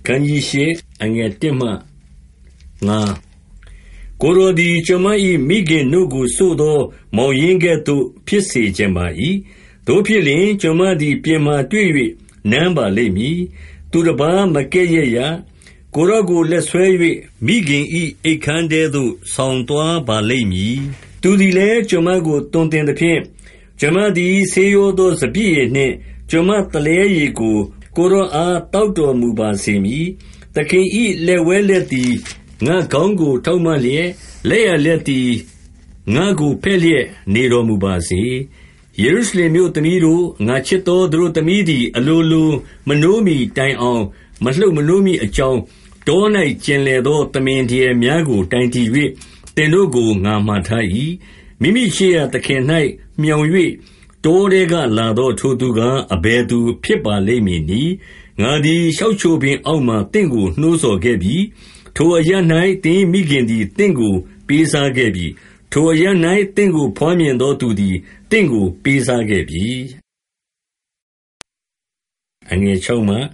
ခန်းကြီးရှေအငယ်1မှ9ကိုယ်တော်သည်ကျွန်မ၏မိခင်တို့ကိုစို့သောမောင်ရင်းကဲ့သို့ဖြစ်စေခြင်းပါ၏တို့ဖြစ်လျှင်ကျွန်မသည်ပြင်မှတွေ့၍နမ်းပါလိမ့်မည်သူတစ်ပါးမကဲ့ရဲ့ရကိုယ်တော်ကိုလက်ဆွဲ၍မိခင်၏အိတ်ခမ်းထဲသို့ဆောင်သွားပါလိမ့်မည်သူသည်လည်းကျွန်မကိုတွင်တင်သဖြင့်ကျွန်မသည်ဆေးရိုးသောစပျစ်ရည်နှင့်ကျွန်မတလဲရည်ကိုကိုယ်တော်အားတောက်တော်မူပါစေမည်သခင်၏လက်ဝဲလက်သည်ငါခေါင်းကိုထောက်မလျက်လက်ရလက်သည်ငါကိုဖဲ့လျက်နေတော်မူပါစေယေရုရှလင်မြို့သမီးတို့ငါချစ်သောသူတို့သမီးသည်အလိုလိုမနှိုးမီတိုင်အောင်မလှုပ်မနှိုးမီအကြောင်းတော၌ကျင်လည်သောသမင်တရများကိုတိုင်တည်၍တင်တို့ကိုငါမှားထား၏မိမိရှိရာသခင်၌မြောင်၍တောထဲကလာသောထိုသူကအဘယ်သူဖြစ်ပါလိမ့်မည်နည်းငါသည်ရှောက်ချိုပင်အောက်မှတင့်ကိုနှိုးဆော်ခဲ့ပြီထိုအရ၌တင်းမိခင်သည်တင့်ကိုပေးစားခဲ့ပြီထိုအရ၌တင့်ကိုဖွားမြင်သောသူသည်တင့်ကိုပေးစားခဲ့ပြီအငယ်6မှ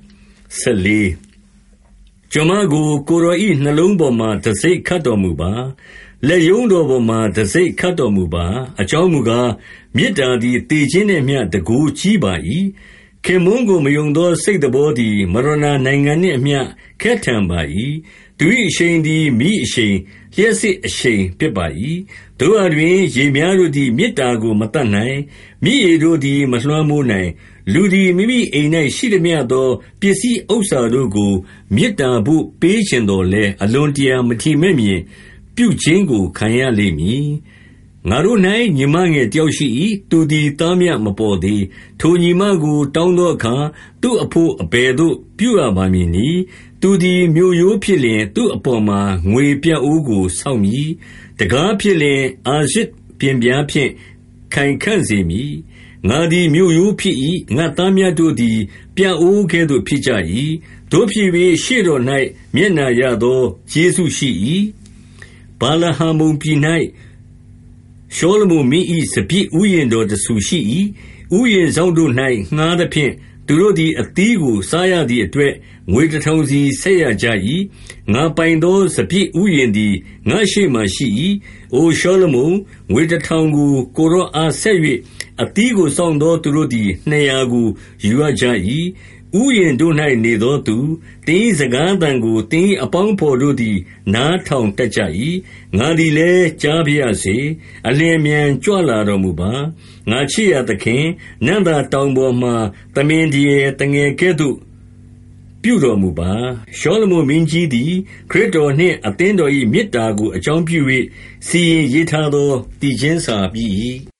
14ကျွန်မကိုကိုယ်တော်၏နှလုံးပေါ်မှတစိ့ခတ်တော်မူပါလက်ယုံတော်ပေါ်မှတစိ့ခတ်တော်မူပါအကြောင်းမူကားမေတ္တာသည်တည်ခြင်းနှင့်မျှတကူကြီးပါ၏ခင်မုန်းကိုမယုံသောစိတ်တော်သည်မရဏနိုင်ငံနှင့်အမျှခက်ထန်ပါ၏သူ၏အရှိန်သည်မိအရှိန်လျှက်စစ်အရှိန်ဖြစ်ပါ၏တို့အတွင်ရေများတို့သည်မေတ္တာကိုမတတ်နိုင်မိရေတို့သည်မလွှမ်းမိုးနိုင်လူသည်မိမိအိမ်၌ရှိသမျှသောပစ္စည်းဥစ္စာတို့ကိုမေတ္တာဘို့ပေးခြင်းတော်လဲအလွန်တရာမထီမဲ့မြင်ပြုခြင်းကိုခံရလိမ့်မည်ငါတို့၌ညီမငယ်တယောက်ရှိ၏သူသည်သားမြမပေါ်သေးထိုညီမကိုတောင်းသောအခါသူ့အဖို့အဘယ်သို့ပြုရပါမည်နည်းသူသည်မြို့ရိုးဖြစ်လျင်သူ့အပေါ်မှာငွေပြတ်အိုးကိုဆောက်မည်တကားဖြစ်လျင်အာရဇ်ပြင်ပြားဖြင့်ခိုင်ခန့်စေမည်ငါသည်မြို့ရိုးဖြစ်၏ငါသားမြတ်တို့သည်ပြတ်အိုးကဲ့သို့ဖြစ်ကြ၏တို့ဖြစ်၍ရှေ့တော်၌မျက်နှာရသောယေရှုရှိ၏ဗာလဟာမုန်ပြည်၌ရှောလမုန်မင်း၏စပျစ်ဥယျာဉ်တော်တဆူရှိ၏ဥယျာဉ်စောင့်တို့၌ငှါးသဖြင့်သူတို့သည်အသီးကိုစားရသည့်အတွက်ငွေ1000စီဆက်ရကြ၏ငါပိုင်သောစပျစ်ဥယျာဉ်သည်ငါရှိမှရှိ၏အိုရှောလမုန်ငွေ1000ကိုကိုရောအားဆက်၍အသီးကိုစောင့်သောသူတို့သည်200ကိုယူရကြ၏ဥယျာဉ်တို့၌နေသောသူတင်း၏စကားသံကိုတင်း၏အပေါင်းဖော်တို့သည်နားထောင်တတ်ကြ၏ငါသည်လည်းကြားပါရစေအလျင်မြန်ကြွလာတော်မူပါငါချစ်ရသခင်နန္တာတောင်ပေါ်မှသမင်တရေတငယ်ကဲ့သို့ပြုတော်မူပါရှောလမုန်မင်းကြီးသည်ခရစ်တော်နှင့်အသင်းတော်၏မေတ္တာကိုအကြောင်းပြု၍စီရင်ရေးထားသောတည်ခြင်းစာပြီ